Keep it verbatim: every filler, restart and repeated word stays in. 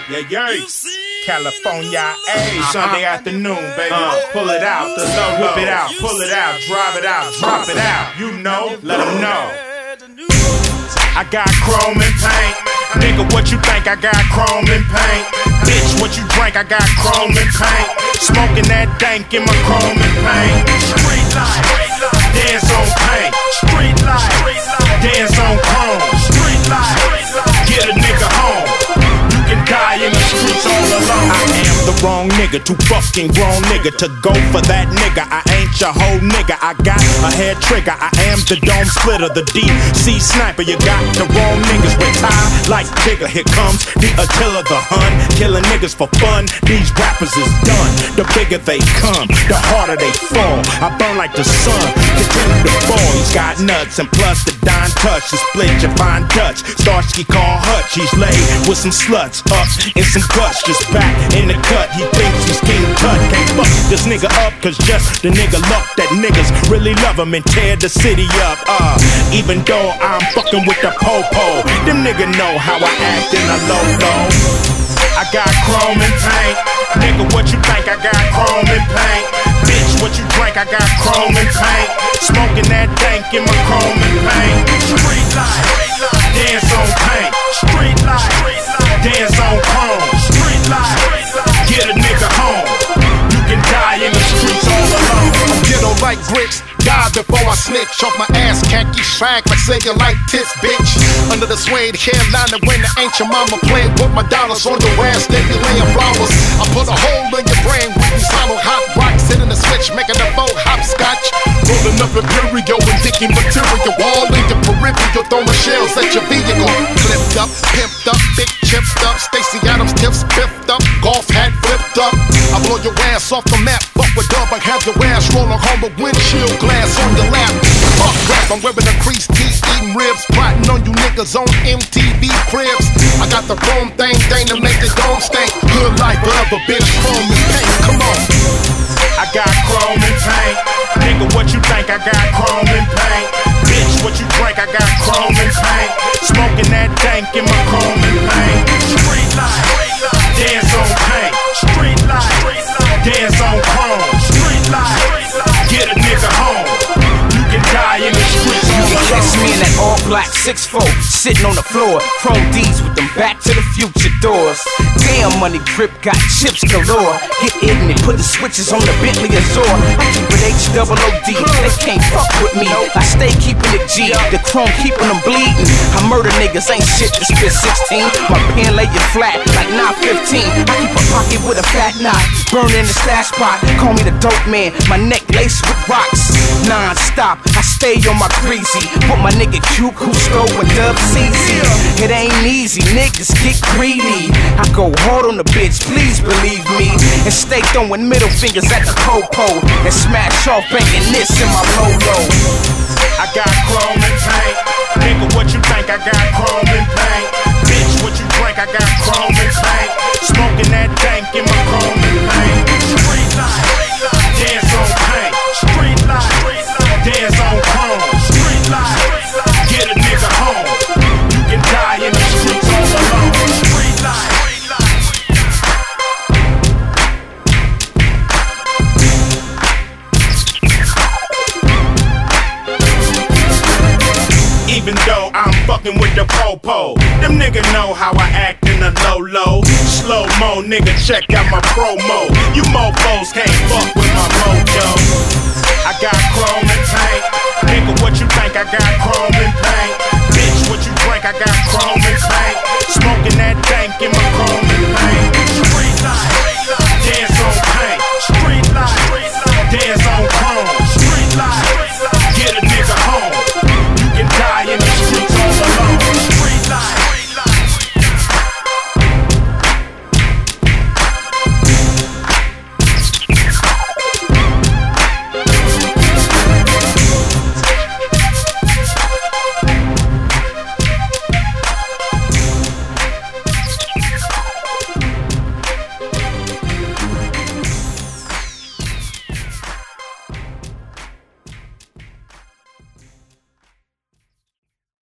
Yeah, yeah. California, A, Sunday afternoon, baby. Uh, pull it out, the low, whip it out, pull it out, drive it out, drop it out. You know, let them know. I got chrome and paint. Nigga, what you think? I got chrome and paint. Bitch, what you drink? I got chrome and paint. Smoking that dank in my chrome and paint. Street life, dance on paint. Street life, dance on chrome. Street life, get a nigga home. You can die in the streets all alone. I am the wrong nigga, too fucking grown nigga to go for that nigga. I ain't your whole nigga. I got a head trigger. I am the dome splitter, the D C sniper. You got the wrong niggas retire like Tigger. Here comes the Attila, the Hun, killing niggas for fun. These rappers is done. The bigger they come, the harder they fall. I burn like the sun, continue to fall. He's got nuts and plus the dime touch. The split you find Dutch. Starsky call Hutch. He's laid with some sluts up in some guts. Just back in the cut. He thinks he's King Tut. Can't fuck this nigga up cause just the nigga luck that niggas really love him and tear the city up. Uh, even though I'm fucking with the po-po, them niggas know how I act in a low-low. I got chrome and paint. Nigga, what you think? I got chrome and paint. Bitch, what you drink? I got chrome and paint. Smoking that dank in my chrome and paint. Street life, dance on paint. Street life, dance on chrome. Street life, get a nigga home. You can die in the streets all alone. I'm ghetto like bricks. Die before I snitch. Off my ass, khaki swag like say you like tits, bitch. Under the suede hairline when the ancient mama playing with my dollars on the ass, they be laying flowers. I put a hole in your brain with these hollow hot rocks, hitting the switch, making a boat hopscotch. Rolling up Imperial and dicky material, all in your peripheral, throwing shells at your vehicle. Clipped up, pimped up, big chipped up, Stacey Adams tips piffed up, golf hat flipped up. I blow your ass off the map, fuck with dub, I have your ass rolling home with windshield glass on your lap. Fuck rap, I'm wearing a creased tee, eating ribs, plotting on you niggas on M T V cribs. I got the chrome thing, thing to make the dome stink. Good life forever, bitch, chrome and paint, come on. I got chrome and paint. Nigga, what you think? I got chrome and paint. Bitch, what you drink? I got chrome and paint. Smoking that dank in my chrome and paint. Street life, dance on paint. Street life, dance on chrome. Street life, get a nigga home. You can die in the streets all alone. Catch me in that all black six four, sitting on the floor, chrome D's with them Back to the Future doors. Damn, money grip got chips galore. Get ignorant, put the switches on the Bentley Azure. I keep it H double O D, they can't fuck with me. I stay keeping it G, the chrome keeping them bleeding. I murder niggas, ain't shit to spit sixteen. My pen lay it flat like nine fifteen. I keep a pocket with a fat knot, burn in the stash pot. Call me the dope man, my neck laced with rocks. Non-stop, I stay on my greasy. Put my nigga Q Cusco with Dub C Z. It ain't easy, niggas get greedy. I go hard on the bitch, please believe me. And stay throwing middle fingers at the popo and smash off banging this in my polo. I got chrome and paint. Nigga, what you think? I got chrome and paint. Bitch, what you drink? I got chrome and paint. Smoking that dank in my chrome and paint. Street life, dance on paint. Street life, dance on chrome. Street life, get a nigga home. You can die in the streets all alone. Street life. Even though I'm fucking with the po-po, them niggas know how I act in the low-low. Slow-mo, nigga, check out my promo. You mofos can't fuck with my mojo. I got chrome and paint. Nigga, what you think? I got chrome and paint.